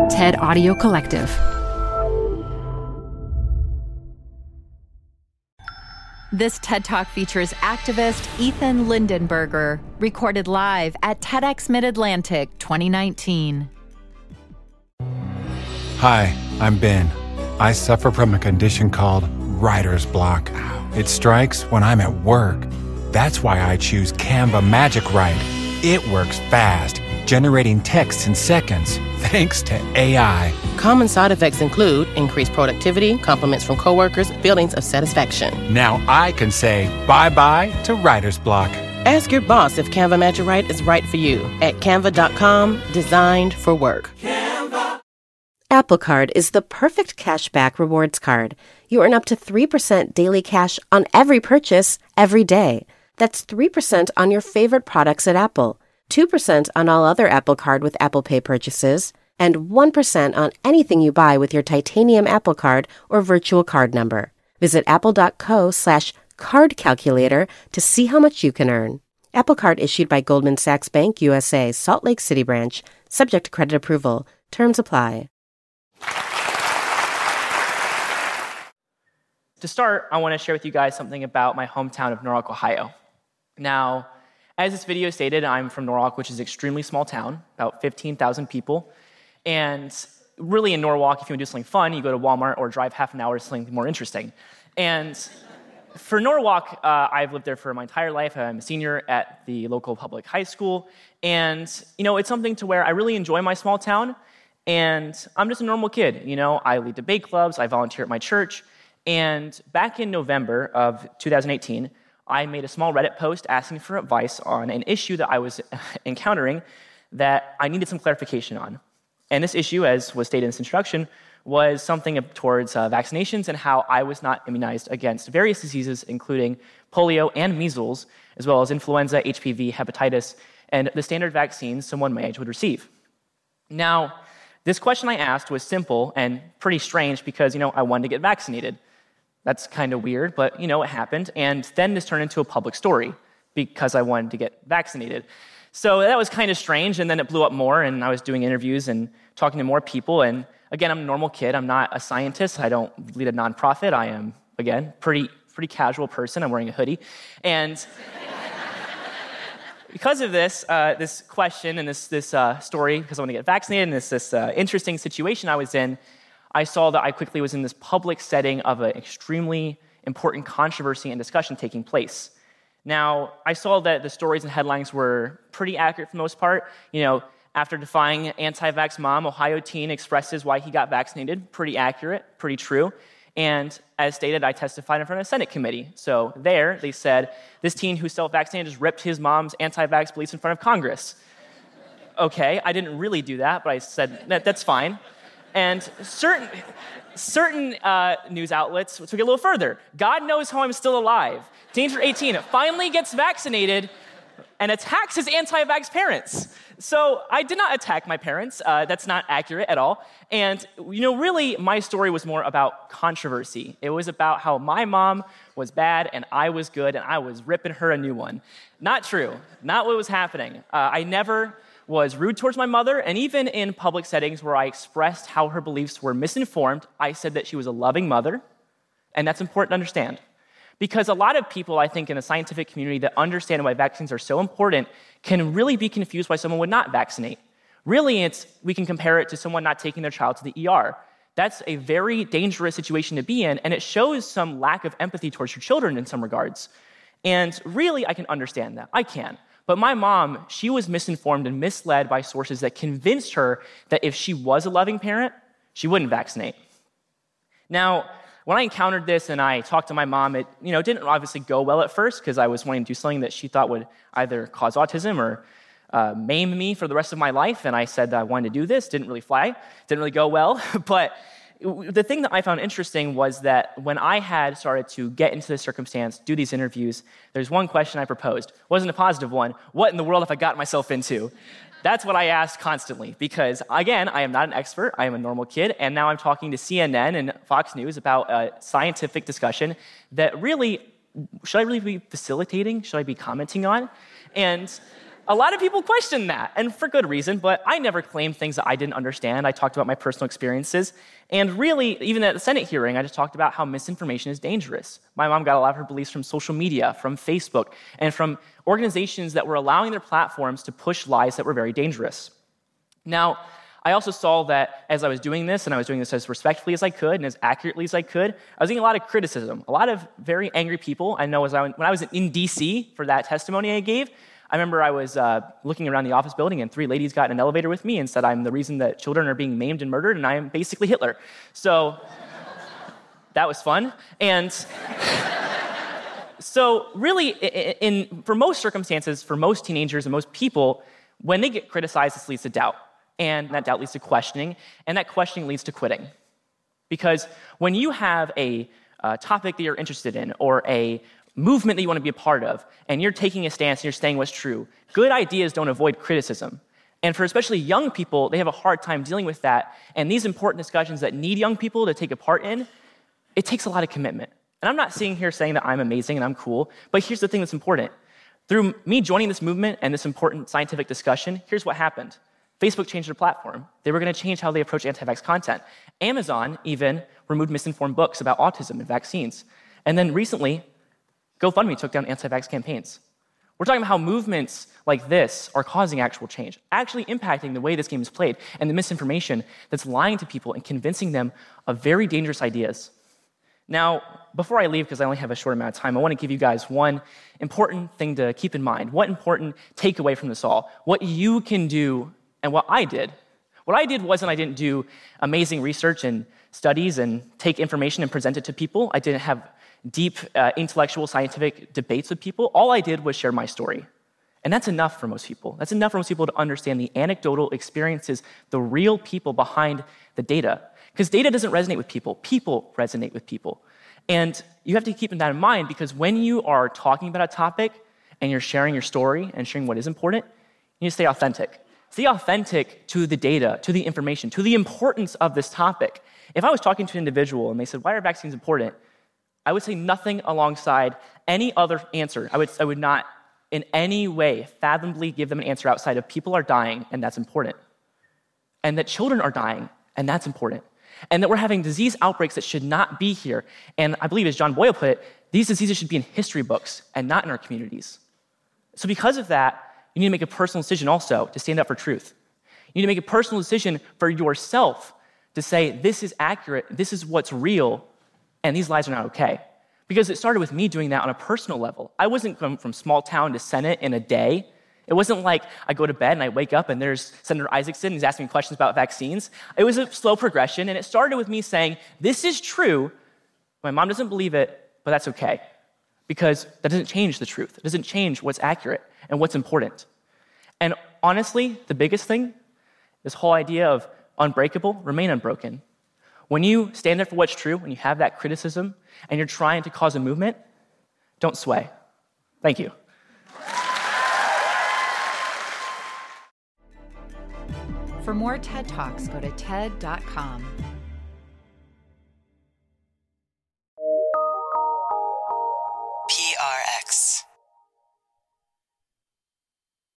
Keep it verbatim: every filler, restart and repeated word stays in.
TED Audio Collective. This TED Talk features activist Ethan Lindenberger, recorded live at TEDx Mid-Atlantic twenty nineteen. Hi, I'm Ben. I suffer from a condition called writer's block. It strikes when I'm at work. That's why I choose Canva Magic Write. It works fast, generating text in seconds, thanks to A I. Common side effects include increased productivity, compliments from coworkers, feelings of satisfaction. Now I can say bye-bye to writer's block. Ask your boss if Canva Magic Write is right for you at canva dot com, designed for work. Canva. Apple Card is the perfect cashback rewards card. You earn up to three percent daily cash on every purchase, every day. That's three percent on your favorite products at Apple, two percent on all other Apple Card with Apple Pay purchases, and one percent on anything you buy with your titanium Apple Card or virtual card number. Visit apple.co slash card calculator to see how much you can earn. Apple Card issued by Goldman Sachs Bank U S A, Salt Lake City branch, subject to credit approval. Terms apply. To start, I want to share with you guys something about my hometown of Norwalk, Ohio. Now, as this video stated, I'm from Norwalk, which is an extremely small town, about fifteen thousand people. And really in Norwalk, if you want to do something fun, you go to Walmart or drive half an hour to something more interesting. And for Norwalk, uh, I've lived there for my entire life. I'm a senior at the local public high school. And, you know, it's something to where I really enjoy my small town. And I'm just a normal kid. You know, I lead debate clubs, I volunteer at my church. And back in November of two thousand eighteen, I made a small Reddit post asking for advice on an issue that I was encountering that I needed some clarification on. And this issue, as was stated in this introduction, was something towards uh, vaccinations and how I was not immunized against various diseases, including polio and measles, as well as influenza, H P V, hepatitis, and the standard vaccines someone my age would receive. Now, this question I asked was simple and pretty strange because, you know, I wanted to get vaccinated. That's kind of weird, but, you know, it happened. And then this turned into a public story because I wanted to get vaccinated. So that was kind of strange, and then it blew up more, and I was doing interviews and talking to more people. And again, I'm a normal kid. I'm not a scientist. I don't lead a nonprofit. I am, again, pretty pretty casual person. I'm wearing a hoodie. And because of this, uh, this question and this this uh, story, because I want to get vaccinated, and this this uh, interesting situation I was in, I saw that I quickly was in this public setting of an extremely important controversy and discussion taking place. Now, I saw that the stories and headlines were pretty accurate for the most part. You know, after defying anti-vax mom, Ohio teen expresses why he got vaccinated. Pretty accurate, pretty true. And as stated, I testified in front of a Senate committee. So there, they said, this teen who self-vaccinated just ripped his mom's anti-vax beliefs in front of Congress. Okay, I didn't really do that, but I said, that, that's fine. And certain certain uh, news outlets took it a little further. God knows how I'm still alive. Teenager eighteen finally gets vaccinated and attacks his anti-vax parents. So I did not attack my parents. Uh, that's not accurate at all. And, you know, really, my story was more about controversy. It was about how my mom was bad and I was good and I was ripping her a new one. Not true. Not what was happening. Uh, I never was rude towards my mother, and even in public settings where I expressed how her beliefs were misinformed, I said that she was a loving mother, and that's important to understand. Because a lot of people, I think, in the scientific community that understand why vaccines are so important can really be confused why someone would not vaccinate. Really, it's we can compare it to someone not taking their child to the E R. That's a very dangerous situation to be in, and it shows some lack of empathy towards your children in some regards. And really, I can understand that. I can. But my mom, she was misinformed and misled by sources that convinced her that if she was a loving parent, she wouldn't vaccinate. Now, when I encountered this and I talked to my mom, it you know didn't obviously go well at first because I was wanting to do something that she thought would either cause autism or uh, maim me for the rest of my life. And I said that I wanted to do this. Didn't really fly. Didn't really go well. But the thing that I found interesting was that when I had started to get into this circumstance, do these interviews, there's one question I proposed. It wasn't a positive one. What in the world have I got myself into? That's what I asked constantly because, again, I am not an expert. I am a normal kid, and now I'm talking to C N N and Fox News about a scientific discussion that really, should I really be facilitating? Should I be commenting on? And A lot of people question that, and for good reason, but I never claimed things that I didn't understand. I talked about my personal experiences, and really, even at the Senate hearing, I just talked about how misinformation is dangerous. My mom got a lot of her beliefs from social media, from Facebook, and from organizations that were allowing their platforms to push lies that were very dangerous. Now, I also saw that as I was doing this, and I was doing this as respectfully as I could and as accurately as I could, I was getting a lot of criticism, a lot of very angry people. I know as I, when I was in D C for that testimony I gave, I remember I was uh, looking around the office building, and three ladies got in an elevator with me and said I'm the reason that children are being maimed and murdered, and I am basically Hitler. So that was fun. And so really, in, in, for most circumstances, for most teenagers and most people, when they get criticized, this leads to doubt. And that doubt leads to questioning, and that questioning leads to quitting. Because when you have a uh, topic that you're interested in, or a movement that you want to be a part of, and you're taking a stance and you're saying what's true, good ideas don't avoid criticism. And for especially young people, they have a hard time dealing with that. And these important discussions that need young people to take a part in, it takes a lot of commitment. And I'm not sitting here saying that I'm amazing and I'm cool, but here's the thing that's important. Through me joining this movement and this important scientific discussion, here's what happened. Facebook changed their platform. They were going to change how they approach anti-vax content. Amazon even removed misinformed books about autism and vaccines. And then recently, GoFundMe took down anti-vax campaigns. We're talking about how movements like this are causing actual change, actually impacting the way this game is played, and the misinformation that's lying to people and convincing them of very dangerous ideas. Now, before I leave, because I only have a short amount of time, I want to give you guys one important thing to keep in mind, one important takeaway from this all, what you can do and what I did. What I did wasn't I didn't do amazing research and studies and take information and present it to people. I didn't have deep uh, intellectual scientific debates with people. All I did was share my story. And that's enough for most people. That's enough for most people to understand the anecdotal experiences, the real people behind the data. Because data doesn't resonate with people. People resonate with people. And you have to keep that in mind, because when you are talking about a topic and you're sharing your story and sharing what is important, you need to stay authentic. Stay authentic to the data, to the information, to the importance of this topic. If I was talking to an individual and they said, why are vaccines important? I would say nothing alongside any other answer. I would, I would not in any way fathomably give them an answer outside of people are dying, and that's important. And that children are dying, and that's important. And that we're having disease outbreaks that should not be here. And I believe, as John Boyle put it, these diseases should be in history books and not in our communities. So because of that, you need to make a personal decision also to stand up for truth. You need to make a personal decision for yourself to say, this is accurate, this is what's real, and these lies are not okay. Because it started with me doing that on a personal level. I wasn't going from small town to Senate in a day. It wasn't like I go to bed and I wake up and there's Senator Isaacson, he's asking me questions about vaccines. It was a slow progression, and it started with me saying, this is true, my mom doesn't believe it, but that's okay. Because that doesn't change the truth. It doesn't change what's accurate and what's important. And honestly, the biggest thing, this whole idea of unbreakable, remain unbroken. When you stand there for what's true, when you have that criticism, and you're trying to cause a movement, don't sway. Thank you. For more TED Talks, go to T E D dot com.